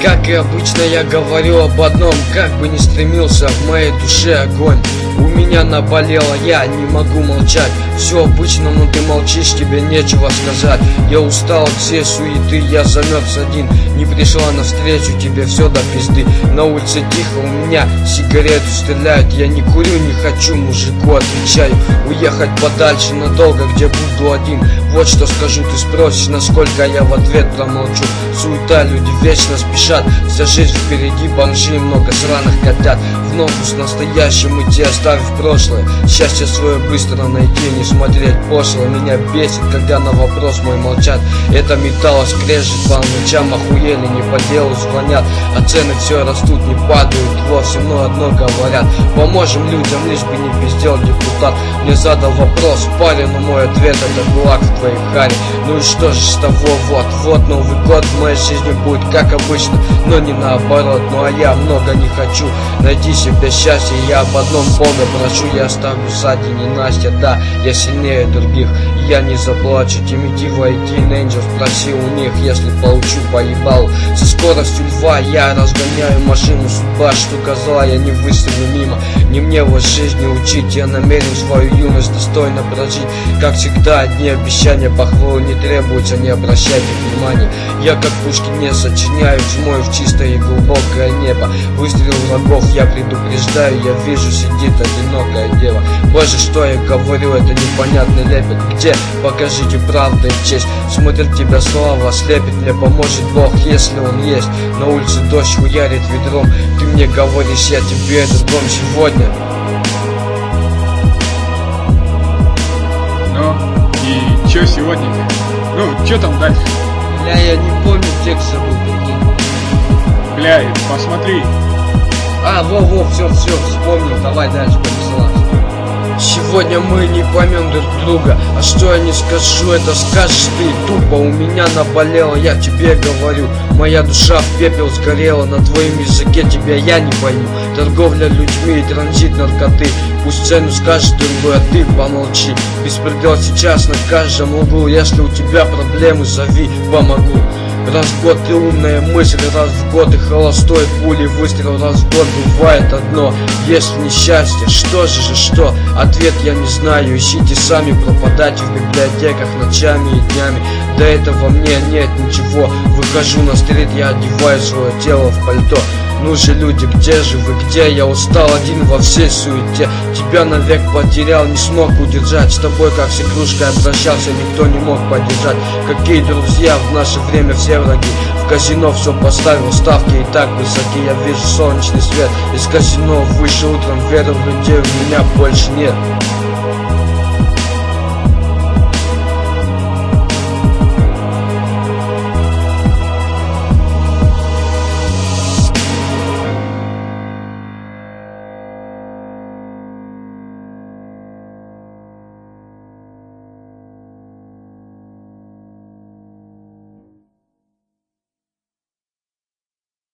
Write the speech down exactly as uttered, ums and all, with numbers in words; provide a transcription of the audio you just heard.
Как и обычно я говорю об одном, как бы ни стремился в моей душе огонь. У меня наболело, я не могу молчать. Все обычно, но ты молчишь, тебе нечего сказать. Я устал от всей суеты, я замерз один. Не пришла навстречу, тебе все до пизды. На улице тихо, у меня сигарету стреляют. Я не курю, не хочу, мужику отвечаю. Уехать подальше надолго, где буду один. Вот что скажу, ты спросишь, насколько я в ответ промолчу. Суета, люди вечно спешат. Вся жизнь впереди, бомжи, много сраных котят. В ногу с настоящим идти, оставив прошлое. Счастье свое быстро найти, не смотреть пошло. Меня бесит, когда на вопрос мой молчат. Это металл скрежет по ночам, охуели, не по делу звонят. А цены все растут, не падают вовсе, но одно говорят: поможем людям, лишь бы не пиздел депутат. Мне задал вопрос парень, но мой ответ — это гулаг в твоей харе. Ну и что же с того, вот, вот Новый год в моей жизни будет как обычно, но не наоборот. Ну а я много не хочу, найди себе счастье, я об одном Бога прошу. Я оставлю сзади не Настя, да, я сильнее других, я не заплачу. Тимитива и Тин Энджел, спроси у них, если получу поебал. Со скоростью льва я разгоняю машину, судьба штука злая, не выстрелю мимо. Не мне вас жизни учить, я намерен свою юность достойно прожить. Как всегда, одни обещания, похвалы не требуются, не обращайте внимания. Я как Пушкин не сочиняю, взмою в чистое и глубокое небо. Выстрел врагов я предупреждаю, я вижу, сидит одинокая дева. Боже, что я говорю, это непонятный лепет. Где? Покажите правду и честь. Смотрит тебя слава, ослепит, мне поможет Бог, если он есть. На улице дождь хуярит ведром, ты мне говоришь, я тебе этот дом сегодня. Ну, и чё сегодня-то? Ну, чё там дальше? Бля, я не помню, текст забыл, прикинь. Бля, посмотри. А, во-во, все, все, вспомнил, давай дальше, понеслась. Сегодня мы не поймем друг друга, а что я не скажу, это скажешь ты. Тупо у меня наболело, я тебе говорю. Моя душа в пепел сгорела, на твоем языке тебя я не пойму. Торговля людьми и транзит наркоты. Пусть цену скажет другой, а ты помолчи. Беспредел сейчас на каждом углу. Если у тебя проблемы, зови, помогу. Раз в год и умная мысль, раз в год и холостой пули выстрел, раз в год бывает одно. Если несчастье, что же же что? Ответ я не знаю, ищите сами, пропадайте в библиотеках ночами и днями. До этого мне нет ничего, выхожу на стрит, я одеваю свое тело в пальто. Ну же, люди, где же вы, где? Я устал один во всей суете. Тебя навек потерял, не смог удержать. С тобой как с игрушкой обращался, никто не мог поддержать. Какие друзья, в наше время все враги. В казино все поставил, ставки и так высоки. Я вижу солнечный свет из казино, выше утром веры в людей у меня больше нет.